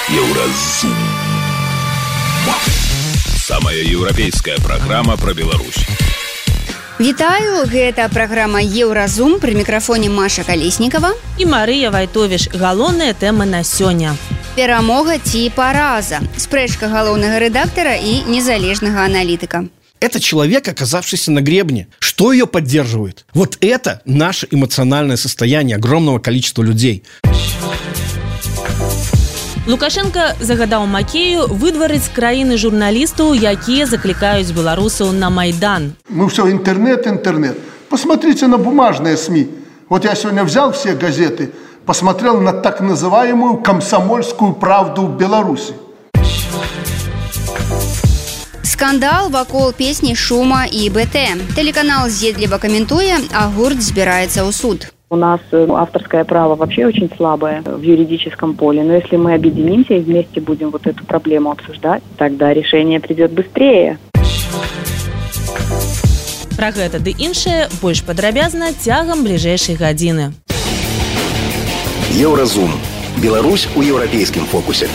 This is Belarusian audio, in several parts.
Еўразум. Самая еўрапейская праграма пра Беларусь. Вітаю, гэта праграма Еўразум, пры мікрафоне Маша Калеснікава і Марыя Вайтовіш. Галоўныя тэмы на сёння. Перамога ці параза, спрэчка галоўнага рэдактара і незалежнага аналітыка. Это человек, оказавшийся на гребне. Что ее поддерживает? Вот это наше эмоциональное состояние огромного количества людей. Лукашенко загадаў Макею выдварыць з краіны журналістаў, якія заклікаюць беларусаў на Майдан. Мы все интернет. Посмотрите на бумажные СМИ. Вот я сегодня взял все газеты, посмотрел на так называемую «Комсомольскую правду» в Беларуси. Скандал вакол песні «Шума» і БТ. Телеканал з'едліва каментуе, а гурт збіраецца ў суд. У нас авторское право вообще очень слабое в юридическом поле. Но если мы объединимся и вместе будем вот эту проблему обсуждать, тогда решение придет быстрее. Пра гэта ды іншае больш падрабязна цягам бліжэйшай гадзіны. Еўразум. Беларусь у еўрапейскім фокусе.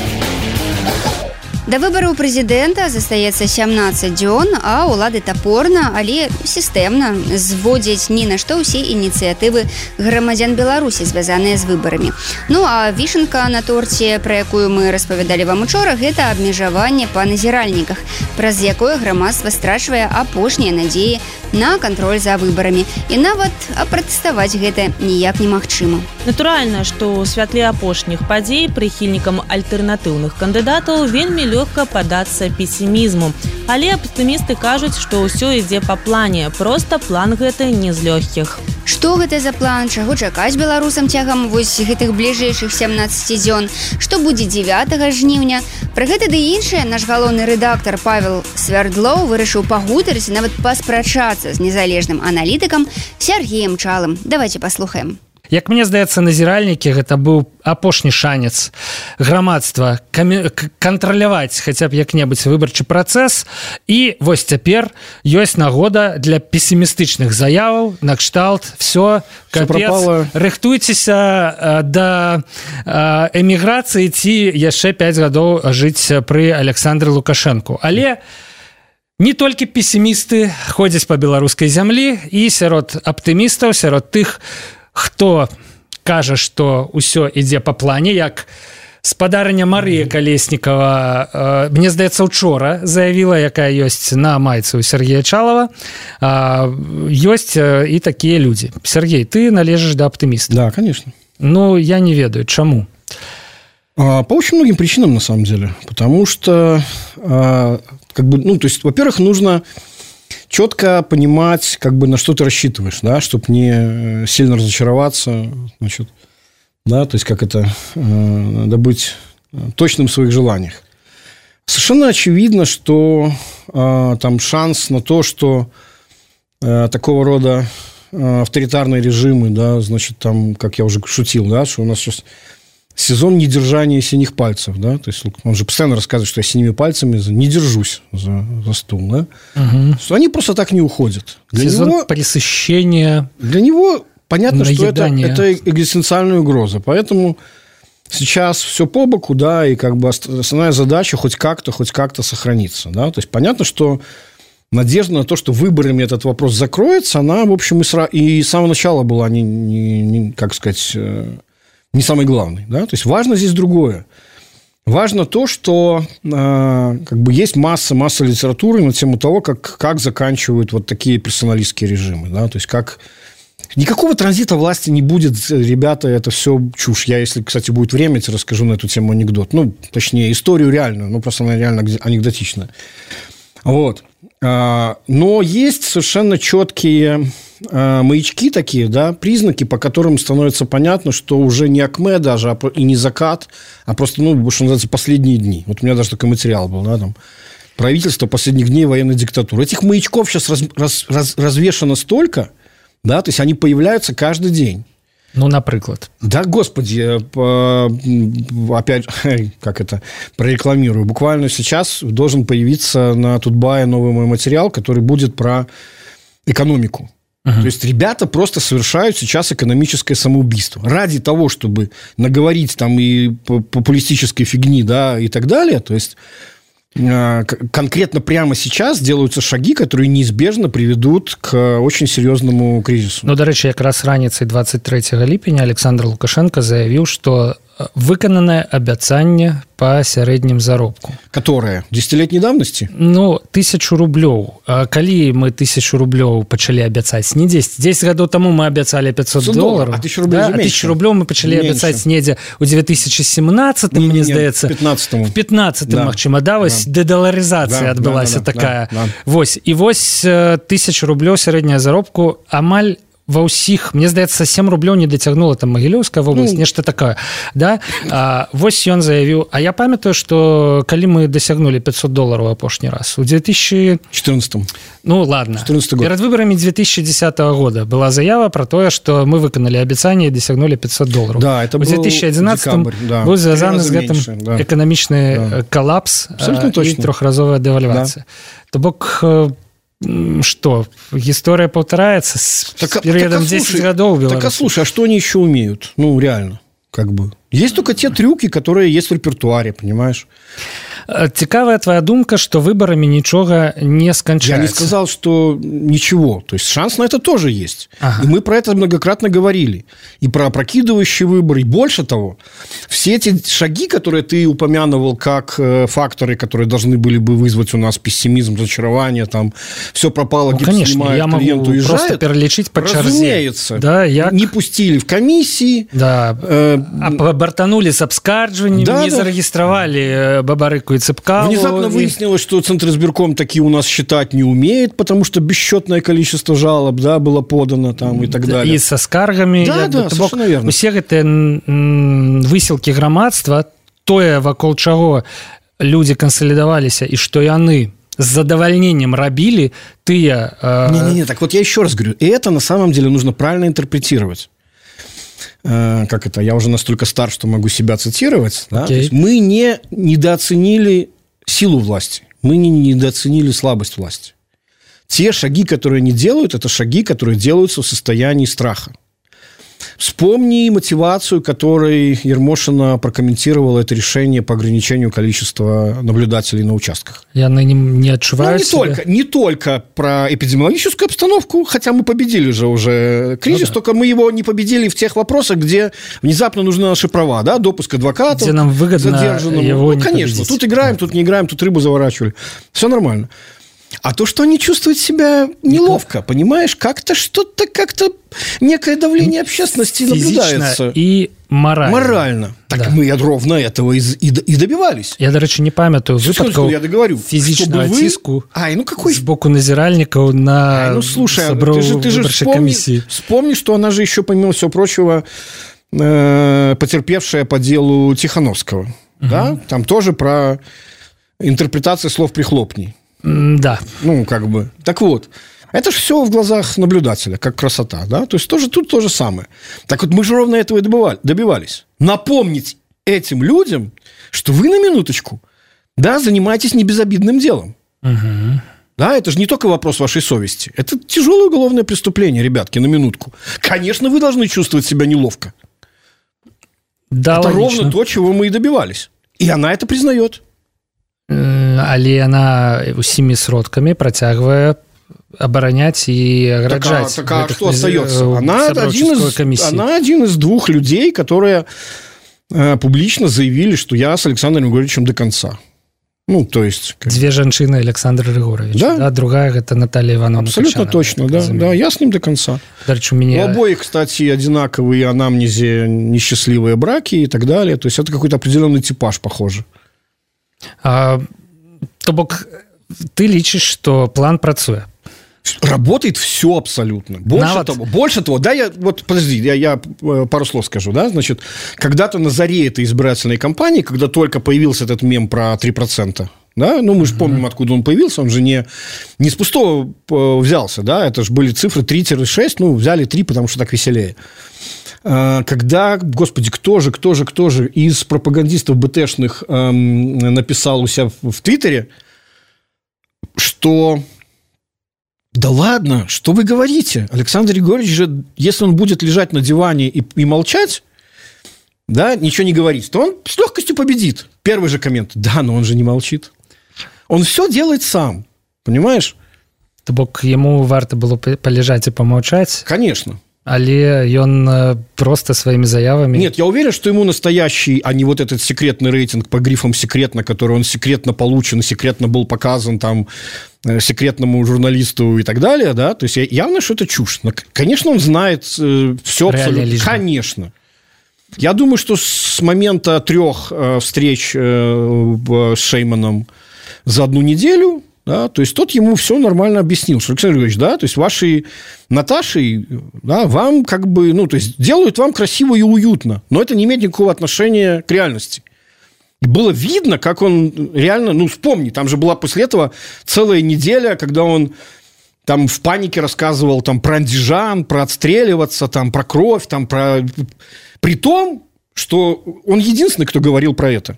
Да выбараў прэзідэнта застаецца 17 дзён, а ўлады тапорна, але сістэмна зводзяць ні на што ўсе ініцыятывы грамадзян Беларусі, звязаныя з выбарамі. Ну а вішенка на торце, пра якую мы распавядалі вам учора, гэта абмежаванне па назіральніках, праз якое грамадства страчвае апошнія надзеі на кантроль за выбарамі. І нават апратэставаць гэта ніяк немагчыма. Натуральна, што ў святле апошніх падзей прыхільнікам альтэрнатыўных кандыдатаў вельмі лёгка падацца песімізму. Але аптымісты кажуць, што ўсё ідзе па плане. Проста план гэты не з лёгкіх. Што гэта за план? Чаго чакаць беларусам цягам вось гэтых бліжэйшых 17 дзён? Што будзе 9 жніўня? Пра гэта ды іншае наш галоўны рэдактар Павел Свярдлоў вырашыў пагутарыць і нават паспрачацца з незалежным аналітыкам Сергеем Чалым. Давайте паслухаем. Як мне здаецца, назіральнікі гэта быў апошні шанец грамадства кантраляваць хаця б як-небудзь выбарчы працэс. І вось цяпер ёсць нагода для песімістычных заяваў накшталт все капец, рыхтуйцеся да эміграцыі ці яшчэ 5 гадоў жыць пры Александры Лукашэнку. Але не толькі песімісты ходзяць па беларускай зямлі, і сярод аптымістаў, сярод тых, хто кажа, што ўсё ідзе па плане, як спадарыня Марыя Калеснікава, мне здаецца, учора заявіла, якая ёсць на майцы у Сергея Чалова. Ёсць і такія людзі. Сергей, ты належыш да аптымістаў? Да, конечно. Ну, я не ведаю, чаму? По очень многим причинам, на самом деле. Потому что, то есть, во-первых, нужно четко понимать, на что ты рассчитываешь, да, чтобы не сильно разочароваться, значит, да, то есть, быть точным в своих желаниях. Совершенно очевидно, что там шанс на то, что такого рода авторитарные режимы, да, значит, там, как я уже шутил, да, что у нас сейчас сезон недержания синих пальцев, да, то есть он же постоянно рассказывает, что я синими пальцами не держусь за стул, да, что они просто так не уходят. Для сезон него пресыщения. Для него понятно, что это экзистенциальная угроза, поэтому сейчас все по боку, да, и основная задача хоть как-то сохраниться, да, то есть понятно, что надежда на то, что выборами этот вопрос закроется, она, в общем, и с самого начала была не самый главный, да, то есть важно здесь другое. Важно то, что есть масса литературы на тему того, как заканчивают вот такие персоналистские режимы, да, то есть никакого транзита власти не будет, ребята, это все чушь. Я, если, кстати, будет время, я расскажу на эту тему анекдот, точнее, историю реальную, просто она реально анекдотичная. Вот. Но есть совершенно четкие маячки такие, да, признаки, по которым становится понятно, что уже не Акме даже, и не закат, а просто, что называется, последние дни. Вот у меня даже такой материал был, да, там, правительство последних дней военной диктатуры. Этих маячков сейчас развешано столько, да, то есть они появляются каждый день. Например. Да, господи, опять, прорекламирую. Буквально сейчас должен появиться на Тутбае новый мой материал, который будет про экономику. То есть ребята просто совершают сейчас экономическое самоубийство. Ради того, чтобы наговорить там и популистической фигни, да, и так далее. То есть конкретно прямо сейчас делаются шаги, которые неизбежно приведут к очень серьезному кризису. Ну, до речі, якраз раніцай 23 ліпеня Александр Лукашенко заявіў, што выкананае абяцанне по сярэднім заробку. Которое? 10-летней давности? Ну, 1000 рублёў. Калі мы 1000 рублёў пачалі абяцаць? Не 10. 10 гадоў таму мы абяцалі 500 долларов. А 1000 рублёў, да? 1000 рублёў мы пачалі абяцаць недзе ў 2017, мне здаецца. В 15-му. В 15-м, да. Магчыма, да, вось дэдаларызацыя адбылася такая. Да. Вось, і вось 1000 рублёў сярэдняя заробку амаль ва ўсіх, мне здаецца, 7 рублёў не дацягнула там Магілёўская вобласць, нешта такое, да? Вось ён заявіў, а я памятаю, што калі мы дасягнули 500 долларов апошні раз у 2014. Ну ладно, 14 год. Перед выборами 2010 года была заява про тое, што мы выканалі абяцанне і дасягнули 500 долларов. Да, это у 2011 быў звязаны з гэтым эканамічны калапс і трохразовая дэвальвацыя. То бок что, история повторяется с периодом 10 годов в Беларуси? Так, слушай, а что они еще умеют? Ну, реально, как бы. Есть только те трюки, которые есть в репертуаре, понимаешь? Цікавая твоя думка, что выборами ничего не скончается. Я не сказал, что ничего. То есть шанс на это тоже есть. Ага. И мы про это многократно говорили. И про опрокидывающие выборы. И больше того, все эти шаги, которые ты упомянул как факторы, которые должны были бы вызвать у нас пессимизм, разочарование, там, все пропало, гипс снимает, я клиент уезжает. Просто перелечить по черзе. Разумеется. Да, не пустили в комиссии. Да. Бартанули с обскарживанием, не зарегистрировали Бабарыку и Цыпкалу. Внезапно выяснилось, что Центризбирком такие у нас считать не умеет, потому что бесчетное количество жалоб, да, было подано там и так далее. И со скаргами. Да, совершенно верно. Усе гэтыя высілкі грамадства, тое, вакол чаго люди кансалідаваліся, и что яны с задовольнением рабили, тыя... Не-не-не, так вот я еще раз говорю, и это на самом деле нужно правильно интерпретировать. Как это, я уже настолько стар, что могу себя цитировать. Да? То есть мы не недооценили силу власти, мы не недооценили слабость власти. Те шаги, которые они делают, это шаги, которые делаются в состоянии страха. Вспомни мотивацию, которой Ермошина прокомментировала это решение по ограничению количества наблюдателей на участках. Я не отчуваю не только про эпидемиологическую обстановку, хотя мы победили же уже кризис, только мы его не победили в тех вопросах, где внезапно нужны наши права, да, допуск адвокатов, где нам выгодно его не конечно, победить. Тут играем, тут не играем, тут рыбу заворачивали. Все нормально. А то, что они чувствуют себя неловко, понимаешь, как-то что-то, как-то некое давление общественности наблюдается. И морально. Морально. Так да. Мы ровно этого и добивались. Я, до речі, не пам'ятаю випадків фізичного тиску з боку назиральников на виборчій комісії. Вспомни, что она же еще, помимо всего прочего, потерпевшая по делу Тихановского. Да? Там тоже про интерпретацию слов «прихлопни». Да. Ну, как бы. Так вот, это же все в глазах наблюдателя, как красота, да? То есть тут то же самое. Так вот, мы же ровно этого и добивались. Напомнить этим людям, что вы на минуточку, да, занимаетесь небезобидным делом. Угу. Да, это же не только вопрос вашей совести. Это тяжелое уголовное преступление, ребятки, на минутку. Конечно, вы должны чувствовать себя неловко. Да, это логично. ровно то, чего мы и добивались. И она это признает. Але яна усімі сродкамі працягвае абараняць і аграджаць. Так, а что остается? Она один из двух людей, которые публично заявили, что я с Александром Григорьевичем до конца. Ну, то есть... Две женщины Александр Григорьевич. Да? Другая – это Наталья Ивановна Абсолютно Качанова. Точно, да. Я с ним до конца. Дальше у меня... У обоих, кстати, одинаковые анамнезе несчастливые браки и так далее. То есть это какой-то определенный типаж, похоже. То бок ты лічыш, что план працуе? Работает все абсолютно. Больше того, да, я пару слов скажу, да, значит, когда-то на заре этой избирательной кампании, когда только появился этот мем про 3%, да, ну, мы же помним, откуда он появился, он же не с пустого взялся, да, это же были цифры 3-6, ну, взяли 3, потому что так веселее. Когда, господи, кто же из пропагандистов БТшных написал у себя в Твиттере, что Да ладно, что вы говорите? Александр Григорьевич же, если он будет лежать на диване и молчать, да, ничего не говорить, то он с легкостью победит. Первый же коммент. Да, но он же не молчит. Он все делает сам, понимаешь? То бок яму варта было полежать и помолчать? Конечно. Але ён просто своими заявами... Нет, я уверен, что ему настоящий, а не вот этот секретный рейтинг по грифам «секретно», который он секретно получен, секретно был показан там секретному журналисту и так далее, да, то есть явно, что это чушь. Конечно, он знает все абсолютно. Конечно. Я думаю, что с момента 3 встреч с Шейманом за 1 неделю, да, то есть тот ему все нормально объяснил, что, Александр Григорьевич, да, то есть вашей Наташей, да, вам как бы, ну, то есть делают вам красиво и уютно, но это не имеет никакого отношения к реальности. И было видно, как он реально, ну, вспомни, там же была после этого целая неделя, когда он там в панике рассказывал там про андижан, про отстреливаться, там про кровь, там про... При том, что он единственный, кто говорил про это.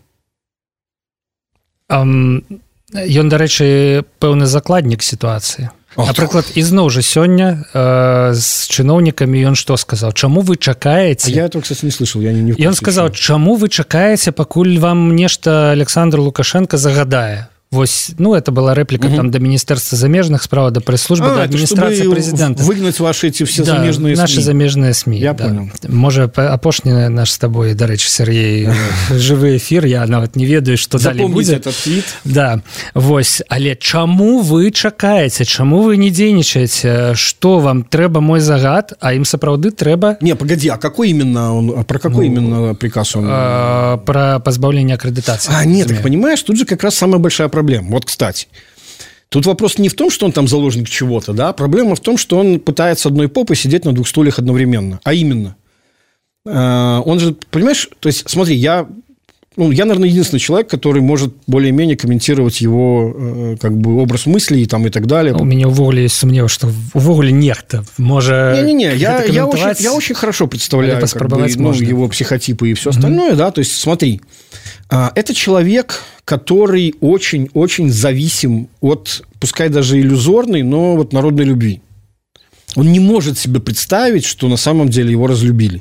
Ён, дарэчы, пэўны закладнік сітуацыі. Напрыклад, ізноў жа сёння з чыноўнікамі ён што сказаў? Чаму вы чакаеце? Я этого, кстати, не слышал. Ён сказаў, чаму вы чакаеце, пакуль вам нешта Александр Лукашенко загадае? Вось, ну, это была реплика там до Министерства замежных справ, до пресс-службы, до администрации президента. Выгнать ваши эти все замежные СМИ. Наши замежные СМИ. Я понял. Може, апошні наш с тобой, до речи, Сергей, живый эфир, я нават не ведаю, что далее будет. Запомните этот твит. Да, вось, але чаму вы чакаеце, чаму вы не дзейнічаеце, что вам трэба мой загад, а им сапраўды трэба... Не, погоди, а какой именно он, про какой именно приказ он? Про позбавление аккредитации. Нет, так понимаешь, тут же как раз самая большая проблема. Вот, кстати, тут вопрос не в том, что он там заложник чего-то, да, проблема в том, что он пытается одной попой сидеть на 2 стульях одновременно, а именно, он же, понимаешь, то есть, смотри, я, наверное, единственный человек, который может более-менее комментировать его как бы образ мыслей там, и так далее. У меня увогуле есть сомнева, что увогуле нехта может... Не-не-не, я очень хорошо представляю как бы, его психотипы и все остальное, да, то есть, смотри, это человек, который очень-очень зависим от, пускай даже иллюзорной, но вот народной любви. Он не может себе представить, что на самом деле его разлюбили.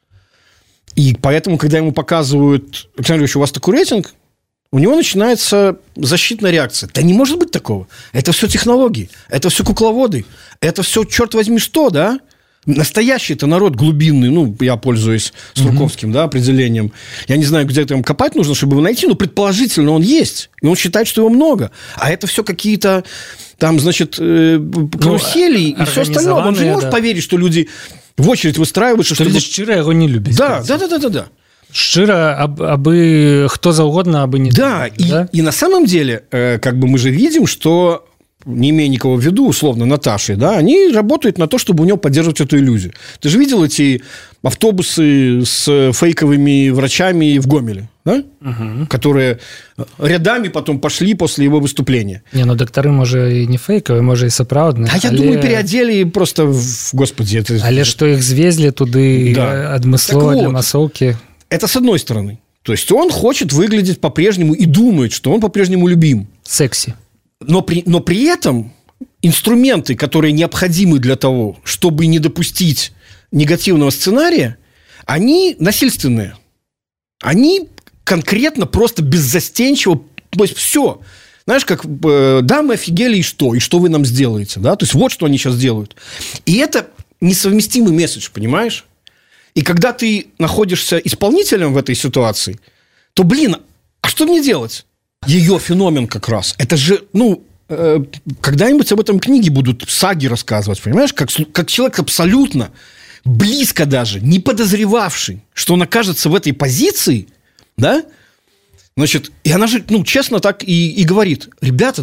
И поэтому, когда ему показывают, Александр Ильич, у вас такой рейтинг, у него начинается защитная реакция. Да не может быть такого. Это все технологии, это все кукловоды, это все, черт возьми, что, да? Настоящий-то народ глубинный, я пользуюсь Сурковским, да, определением. Я не знаю, где там копать нужно, чтобы его найти, но предположительно он есть. И он считает, что его много. А это все какие-то там, значит, карусели и все остальное. Он же не может поверить, что люди в очередь выстраиваются. Что люди шчыра его не любят. Да. Шчыра, абы кто заўгодна, абы не... Да, и на самом деле, как бы мы же видим, что... не имея никого в виду, условно, Наташи, да, они работают на то, чтобы у него поддерживать эту иллюзию. Ты же видел эти автобусы с фейковыми врачами в Гомеле, да? Которые рядами потом пошли после его выступления. Доктары, может, и не фейковые, может, и сапраўдные. Я думаю, переодели просто, господи. Але что их звезли туды адмыслова для массовки. Это с одной стороны. То есть он хочет выглядеть по-прежнему и думает, что он по-прежнему любим. Секси. Но при этом инструменты, которые необходимы для того, чтобы не допустить негативного сценария, они насильственные. Они конкретно просто беззастенчиво, то есть все. Знаешь, как, да, мы офигели, и что вы нам сделаете, да? То есть вот что они сейчас делают. И это несовместимый месседж, понимаешь? И когда ты находишься исполнителем в этой ситуации, то, а что мне делать? Ее феномен как раз. Это же, когда-нибудь об этом книги будут, саги рассказывать, понимаешь? Как человек абсолютно, близко даже, не подозревавший, что он окажется в этой позиции, да? Значит, и она же, честно так и говорит: ребята,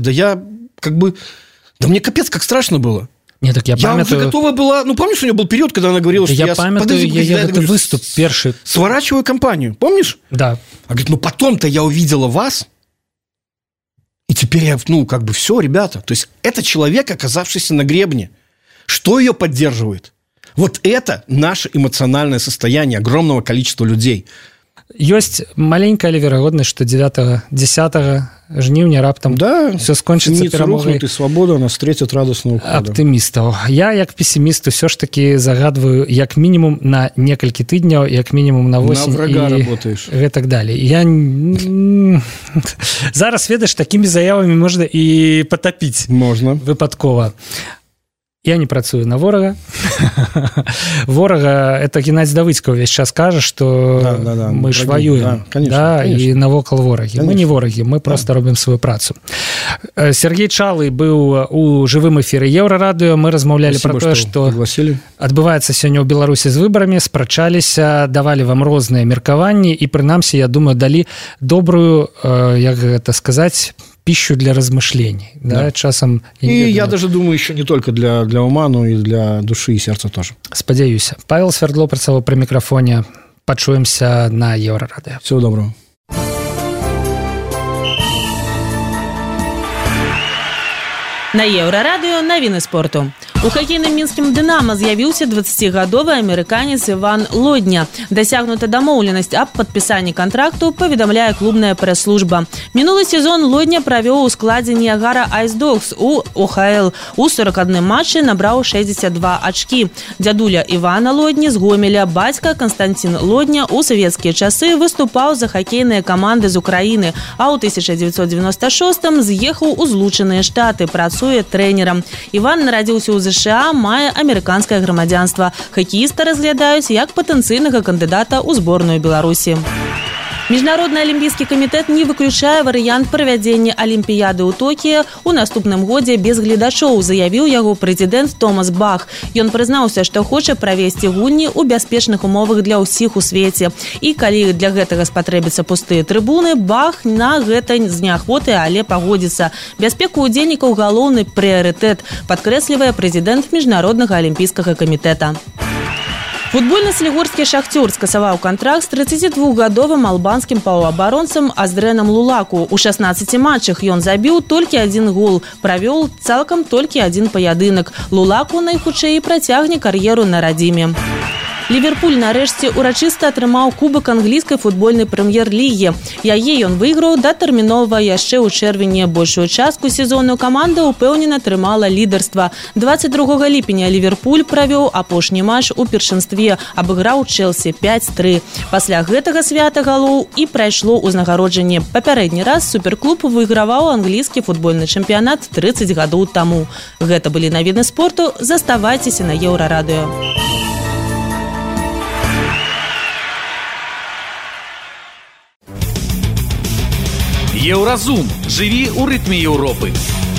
да мне капец как страшно было. Нет, так я уже готова была... помнишь, у нее был период, когда она говорила, что я памятаю, я выступ перший. Сворачиваю компанию, помнишь? Да. Она говорит, потом-то я увидела вас, и теперь я, все, ребята. То есть это человек, оказавшийся на гребне. Что ее поддерживает? Вот это наше эмоциональное состояние огромного количества людей. ёсць маленькая, але верагоднасць, што 9-10 жніўня раптам все скончыцца перамогай. І свабода нас встретит радостного аптымістаў. Я, як песіміст, усё ж таки загадваю як мінімум на некалькі тыдняў, як мінімум на 8 на врага работаеш. Гэтак далей. Я зараз, ведаеш, такімі заявамі можна і патапіць. Можна. Выпадкова. Я не працую на ворага. Ворага, это Геннадзь Давыдзька ўвесь час кажа, што мы ж воюем. І навокал ворагі. Мы не ворагі, мы просто робім сваю працу. Сергей Чалы быў у жывым эфіры Еўрарадыё. Мы размаўлялі пра тое, што адбываецца сёння ў Беларусі з выбарамі, спрачаліся, давалі вам розныя меркаванні і, прынамсі, я думаю, далі добрую, як гэта сказаць, пищу для размышлений. Да, часам... Я даже думаю, еще не только для ума, но и для души и сердца тоже. Спадзяюся. Павел Свердло працаваў при микрофоне. Пачуемся на Еўрарадыё. Всего доброго. На Еўрарадыё навіны спорту. У хакейным мінскім «Дынама» з'явіўся 20-гадовы амерыканец Іван Лодня. Дасягнута дамоўленасць аб падпісанні кантракту, паведамляе клубная прэс-служба. Мінулы сезон Лодня правёў у складзе Ниагара Ice Dogs у ОХЛ. У 41 матчы набраў 62 ачкі. Дзядуля Івана Лодні з Гомеля, бацька Константин Лодня у савецкія часы выступаў за хакейныя каманды з Украіны, а ў 1996-м з'ехаў у Злучаныя Штаты, працуе трэнерам. Іван нарадзіўся ў США, мае амерыканскае грамадзянства. Хакеіста разглядаюць як патэнцыйнага кандыдата ў зборную Беларусі. Міжнародны алімпійскі камітэт не выключае варыянт правядзення алімпіяды ў Токіё ў наступным годзе без гледачоў, заявіў яго прэзідэнт Томас Бах. Ён прызнаўся, што хоча правесці гульні ў бяспечных умовах для ўсіх у свеце. І калі для гэтага спатрэбяцца пустыя трыбуны, Бах на гэта з неахвоты, але пагодзіцца. Бяспека ўдзельнікаў галоўны прыярытэт, падкрэслівае прэзідэнт Міжнароднага алімпійскага камітэта. Футбольны салігорскі «Шахцёр» скасаваў кантракт з 32-гадовым албанскім паўабаронцам Аздрэнам Лулаку. У 16 матчах ён забіў толькі один гол, правёў цалкам толькі один паядынак. Лулаку найхутчэй працягне кар'еру на радзіме. Ліверпуль нарэшце урачыста атрымаў кубак англійскай футбольнай прэм'ер-лігі. Яе ён выйграў датэрмінова яшчэ ў чэрвені. Большую частку сезону каманда ўпэўнена трымала лідарства. 22 ліпеня Ліверпуль правёў апошні матч у першынстве, абыграў Чэлсі 5-3. Пасля гэтага свята галоў і прайшло ўзнагароджанне. Папярэдні раз суперклуб выйграваў англійскі футбольны чэмпіянат 30 гадоў таму. Гэта былі навіны спорту. Заставайцеся на Еўрарадыё. Еўразум. Жыві ў рытме Еўропы.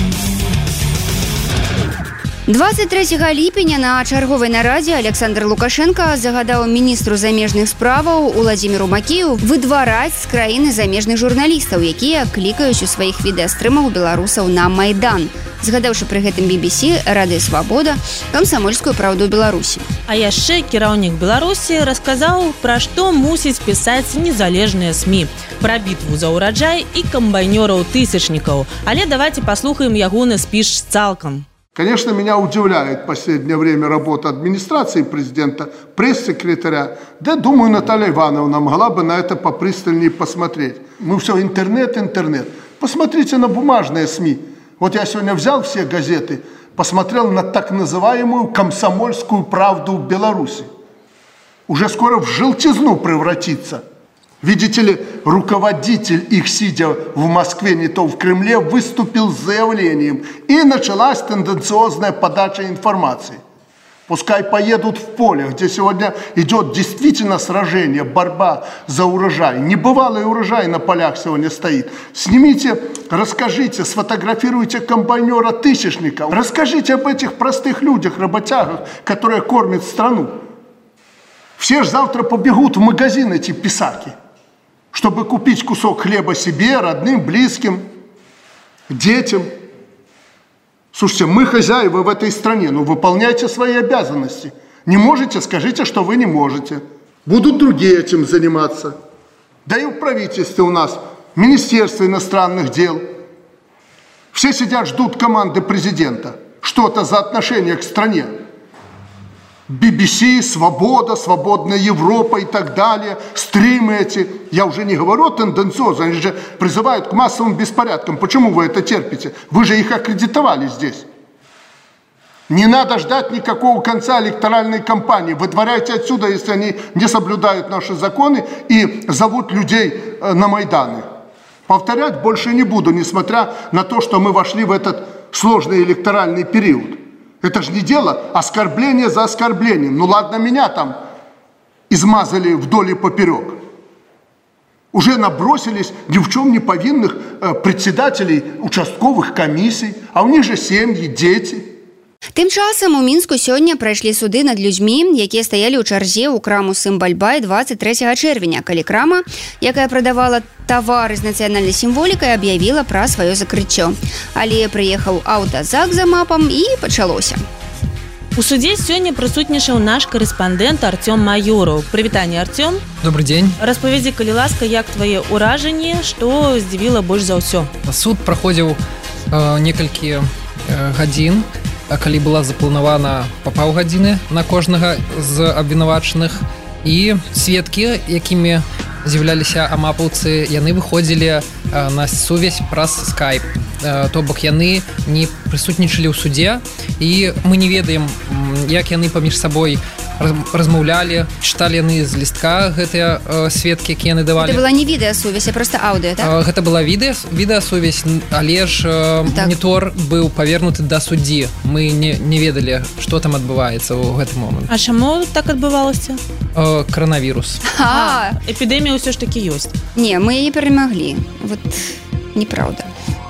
23 ліпеня на чарговай нарадзе Александр Лукашенко загадаў міністру замежных справаў Уладзіміру Макею выдвараць з краіны замежных журналістаў, якія клікаюць у сваіх відэастрымах беларусаў на Майдан, згадаўшы пры гэтым BBC, Радыё Свабода, Камсамольскую праўду Беларусі. А яшчэ кіраўнік Беларусі расказаў, пра што мусіць пісаць незалежныя СМІ. Пра бітву за ўраджай і камбайнёраў-тысячнікаў. Але давайте паслухаем ягоны спіч цалкам. Конечно, меня удивляет в последнее время работа администрации президента, пресс-секретаря. Да, думаю, Наталья Ивановна могла бы на это попристальнее посмотреть. Мы все интернет. Посмотрите на бумажные СМИ. Вот я сегодня взял все газеты, посмотрел на так называемую «Комсомольскую правду» в Беларуси. Уже скоро в желтизну превратится. Видите ли, руководитель их, сидя в Москве, не то в Кремле, выступил с заявлением, и началась тенденциозная подача информации. Пускай поедут в поле, где сегодня идет действительно сражение, борьба за урожай. Небывалый урожай на полях сегодня стоит. Снимите, расскажите, сфотографируйте комбайнера-тысячника, расскажите об этих простых людях, работягах, которые кормят страну. Все же завтра побегут в магазин эти писаки, чтобы купить кусок хлеба себе, родным, близким, детям. Слушайте, мы хозяева в этой стране, но выполняйте свои обязанности. Не можете, скажите, что вы не можете. Будут другие этим заниматься. Да и в правительстве у нас, Министерство иностранных дел. Все сидят, ждут команды президента. Что-то за отношение к стране. BBC, Свобода, Свободная Европа и так далее, стримы эти. Я уже не говорю тенденциозно, они же призывают к массовым беспорядкам. Почему вы это терпите? Вы же их аккредитовали здесь. Не надо ждать никакого конца электоральной кампании. Выдворяйте отсюда, если они не соблюдают наши законы и зовут людей на Майданы. Повторять больше не буду, несмотря на то, что мы вошли в этот сложный электоральный период. Это же не дело оскорбления за оскорблением. Ну ладно, меня там измазали вдоль и поперек. Уже набросились ни в чем не повинных председателей участковых комиссий, а у них же семьи, дети. Тым часам у Мінску сёння прайшлі суды над людзьмі, якія стаялі ў чарзе ў краму «Сымбальбай» 23 чэрвеня, калі крама, якая прадавала тавары з нацыянальнай сімволікай, аб'явіла пра сваё закрыццё. Але прыехаў аўтазак за мапам і пачалося. У суде сёння прысутнічаў наш корэспандэнт Артём Майораў. Прывітанне, Артём. Добрый день. Распавядзі, калі ласка, як твае ўражанні, што здзівіла больш за ўсё. Суд праходзіў некалькі гадзін, калі была запланавана па паўгадзіны на кожнага з абвінавачаных, і сведкі, якімі з'яўляліся амапаўцы, яны выходзілі на сувязь праз скайп. То бок яны не прысутнічалі ў суде, і мы не ведаем, як яны паміж сабой размаўлялі, чыталі яны з лістка гэтыя сведкі, якія яны давалі. Гэта была не відэасувязь, а проста аўдыо, так? Гэта была відэасувязь, але ж монітор быў павернуты да суддзі. Мы не ведалі, што там адбываецца ў гэты момант. А чаму так адбывалася? Коронавірус. Эпідэмія ўсё ж такі ёсць. Не, мы яе перамаглі. Вот неправда.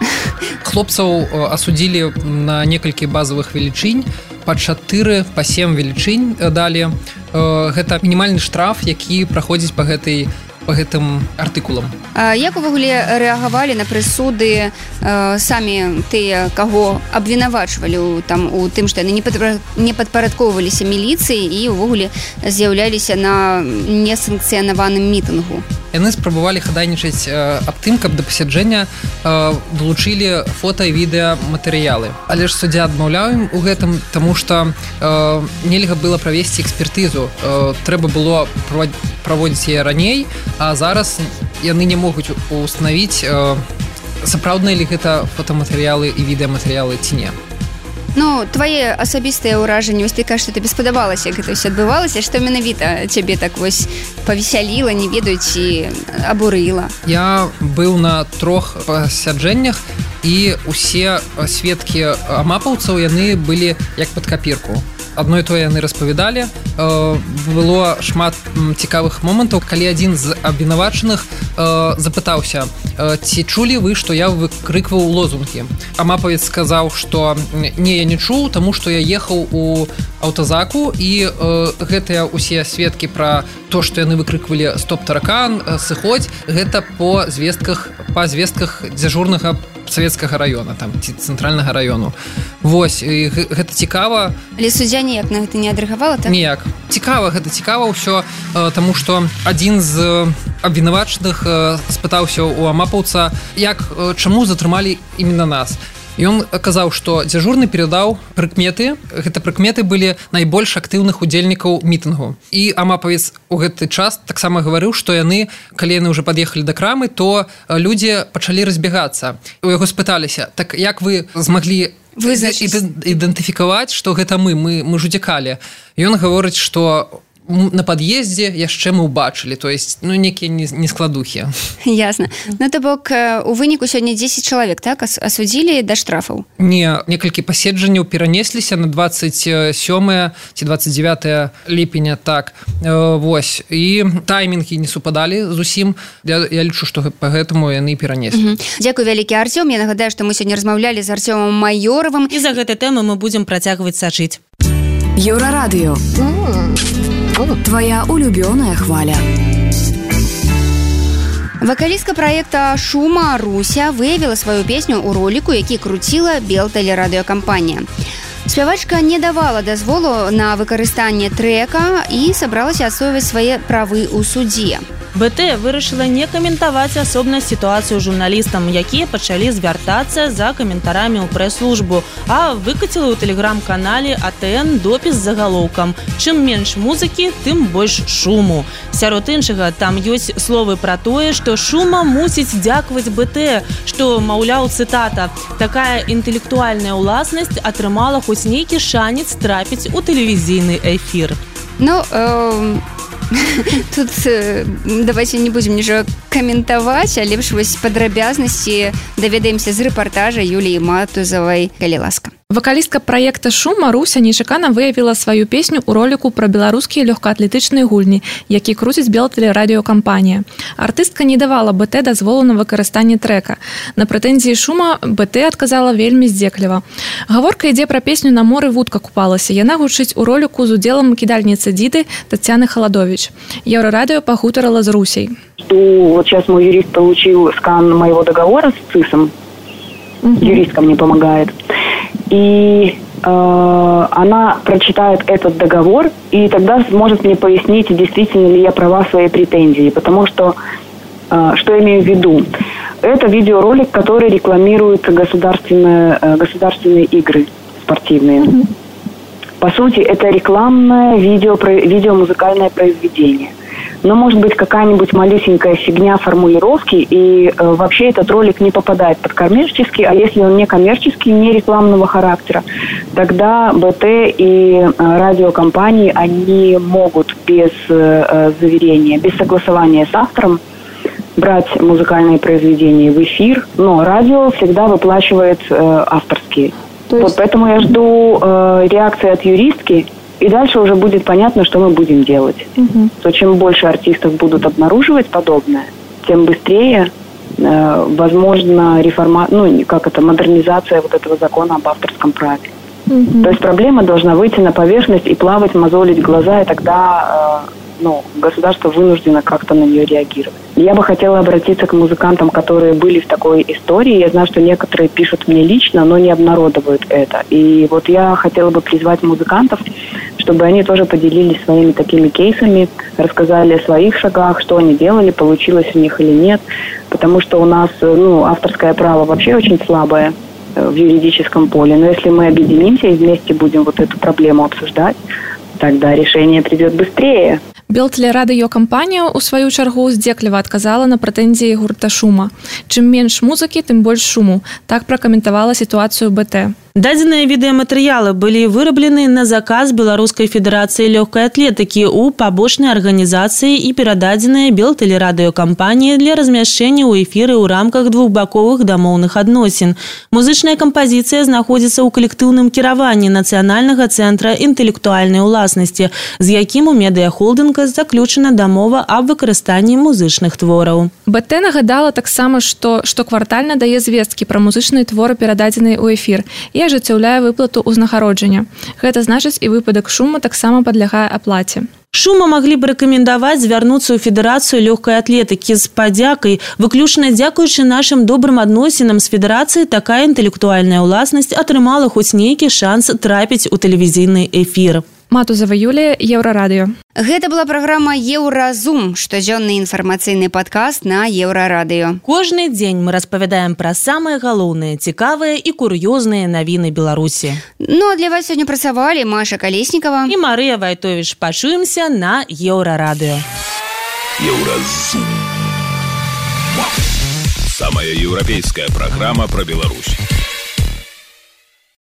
Хлопцаў асудзілі на некалькі базавых велічынь, па 4, па 7 велічынь далі. Гэта мінімальны штраф, які праходзіць па гэтым артыкулам. Як увогуле рэагавалі на прысуды самі тыя, каго абвінавачвалі у тым, што яны не падпарадкоўваліся міліцыі і увогуле з'яўляліся на несанкцыянаваным мітынгу? Яны спрабавалі хадайнічаць аб тым, каб да пасяджэння далучылі фота і відэаматэрыялы. Але ж суддзя адмаўляў ім у гэтым, таму што нельга было правесці экспертызу. Трэба было праводзіць яе раней, а зараз яны не могуць установіць, сапраўдныя ли гэта фотаматэрыялы і відэаматэрыялы ці не. Ну, твае асабістыя ўражанні, вось ты кажаш, што табе спадабалася, як гэта ўсё адбывалася, што менавіта цябе так вось павесяліла, не ведаю, ці абурыла? Я быў на 3 пасяджэннях, і усе сведкі амапаўцаў, яны былі як пад капірку. Адно і тое яны распавядалі. Было шмат цікавых момантаў, калі адзін з абвінавачаных запытаўся, ці чулі вы, што я выкрыкваў лозунгі. Амапавец сказаў, што не, я не чуў, таму што я ехаў у аўтазаку, і гэтыя ўсе сведкі пра то, што яны выкрыквалі «Стоп, таракан», «Сыходзь», гэта па звестках дзяжурнага савецкага раёна, там, ці цэнтральнага раёну. Вось, і гэта цікава. Але суддзя ніяк на гэта не адрэагавала, так? Ніяк. Цікава, гэта цікава ўсё, таму што адзін з абвінавачаных спытаўся ў амапаўца, чаму затрымалі іменно нас. Ён казаў, што дзяжурны перадаў прыкметы. Гэта прыкметы былі найбольш актыўных удзельнікаў мітынгу. І амапавец у гэты час таксама гаварыў, што яны, калі яны ўжо пад'ехалі да крамы, то людзі пачалі разбегацца. У яго спыталіся, так як вы змаглі ідэнтыфікаваць, што гэта мы ж уцякалі. Ён гаворыць, што на пад'ездзе яшчэ мы ўбачылі, то есть, некія нескладухі. Ясна. Ну, то бок, у выніку сёння 10 чалавек, так, асудзілі да штрафаў? Не, некалькі паседжанняў перанесліся на 27 ці 29 ліпеня, так. Вось. І таймінгі не супадалі зусім. Я лічу, што па гэтаму яны перанеслі. Дзякуй вялікі, Артём. Я нагадаю, што мы сёння размаўлялі з Артёмам Майоравым. І за гэтай тэмы мы будзем працягваць сачыць. Еўрарадыё. Твоя улюбёная хваля. Вакалістка праекта «Шума» Руся выявіла сваю песню ў роліку, які круціла Белтэлерадыёкампанія. Спявачка не давала дазволу на выкарыстанне трэка і сабралася адстойваць свае правы ў судзе. БТ вырашыла не каментаваць асобна сітуацыю журналістам, якія пачалі звяртацца за каментарамі ў прэс-службу, а выкаціла ў тэлеграм-канале АТН допіс з загалоўкам «Чым менш музыкі, тым больш шуму». Сярод іншага, там ёсць словы пра тое, што шума мусіць дзякаваць БТ, што, маўляў, цытата, «Такая інтэлектуальная ўласнасць атрымала хоць нейкі шанец трапіць у тэлевізійны эфір». Ну, тут давайте не будем нічого каментаваць, а лепш вось падрабязнасці даведаемся з рэпартажа Юліі Матузавай, калі ласка. Вакалістка праекта «Шум» Маруся нечакана выявіла сваю песню ў роліку пра беларускія лёгкаатлетычныя гульні, які круціць Белтэлерадыёкампанія. Артыстка не давала БТ дазволу на выкарыстанне трэка. На прэтэнзіі «Шума» БТ адказала вельмі здзекліва. Гаворка ідзе пра песню «На моры вудка купалася». Яна гучыць у роліку з удзелам кідальніцы Дзіды Тацяны Халадович. Еўрарадыё пагутарыла з Русей. Вот сейчас мой юрист получил скан моего договора с ЦИСом. Юристка мне помогает. И она прочитает этот договор, и тогда сможет мне пояснить, действительно ли я права в своей претензии. Потому что, что я имею в виду? Это видеоролик, который рекламирует государственные игры спортивные. По сути, это рекламное видеомузыкальное произведение. Но может быть какая-нибудь малюсенькая фигня формулировки, и вообще этот ролик не попадает под коммерческий, а если он не коммерческий, не рекламного характера, тогда БТ и радиокомпании, они могут без заверения, без согласования с автором брать музыкальные произведения в эфир, но радио всегда выплачивает авторские. Вот поэтому я жду реакции от юристки, и дальше уже будет понятно, что мы будем делать. То чем больше артистов будут обнаруживать подобное, тем быстрее возможно модернизация вот этого закона об авторском праве. То есть проблема должна выйти на поверхность и плавать, мозолить глаза, и тогда государство вынуждено как-то на нее реагировать. Я бы хотела обратиться к музыкантам, которые были в такой истории. Я знаю, что некоторые пишут мне лично, но не обнародовывают это. И вот я хотела бы призвать музыкантов, чтобы они тоже поделились своими такими кейсами, рассказали о своих шагах, что они делали, получилось у них или нет. Потому что у нас авторское право вообще очень слабое в юридическом поле. Но если мы объединимся и вместе будем вот эту проблему обсуждать, тогда решение придет быстрее. Белтэлерадыёкампанія, у сваю чаргу, здзекліва адказала на прэтэнзіі гурта «Шума». Чым менш музыкі, тым больш шуму. Так пракаментавала сітуацыю БТ. Дадзеныя відэаматэрыялы былі выраблены на заказ Беларускай федэрацыі лёгкай атлетыкі ў пабочнай арганізацыі і перададзеныя Белтэлерадыёкампаніі для размяшчэння ў эфіры ў рамках двухбаковых дамоўных адносін. Музычная кампазіцыя знаходзіцца ў калектыўным кіраванні Нацыянальнага цэнтра інтэлектуальнай уласнасці, з якім у медыяхолдынга заключана дамова аб выкарыстанні музычных твораў. БТ нагадала таксама, што штоквартальна дае звесткі пра музычныя творы, перададзеныя ў эфір, і ажыццяўляе выплату ўзнагароджання. Гэта значыць, і выпадак «Шума» таксама падлягае аплаце. «Шума» маглі б рэкамендаваць звярнуцца ў Федэрацыю лёгкай атлетыкі з падзякай. Выключна дзякуючы нашым добрым адносінам з федэрацыяй такая інтэлектуальная ўласнасць атрымала хоць нейкі шанс трапіць у тэлевізійны эфір. Матузава Юлія, Еўрарадыё. Гэта была праграма «Еўразум», штодзённы інфармацыйны падкаст на Еўрарадыё. Кожны дзень мы распавядаем пра самыя галоўныя, цікавыя і кур'ёзныя навіны Беларусі. Ну, а для вас сёння працавалі Маша Калеснікава і Марыя Вайтовіч. Пачуемся на Еўрарадыё. Еўразум. Самая еўрапейская праграма пра Беларусь.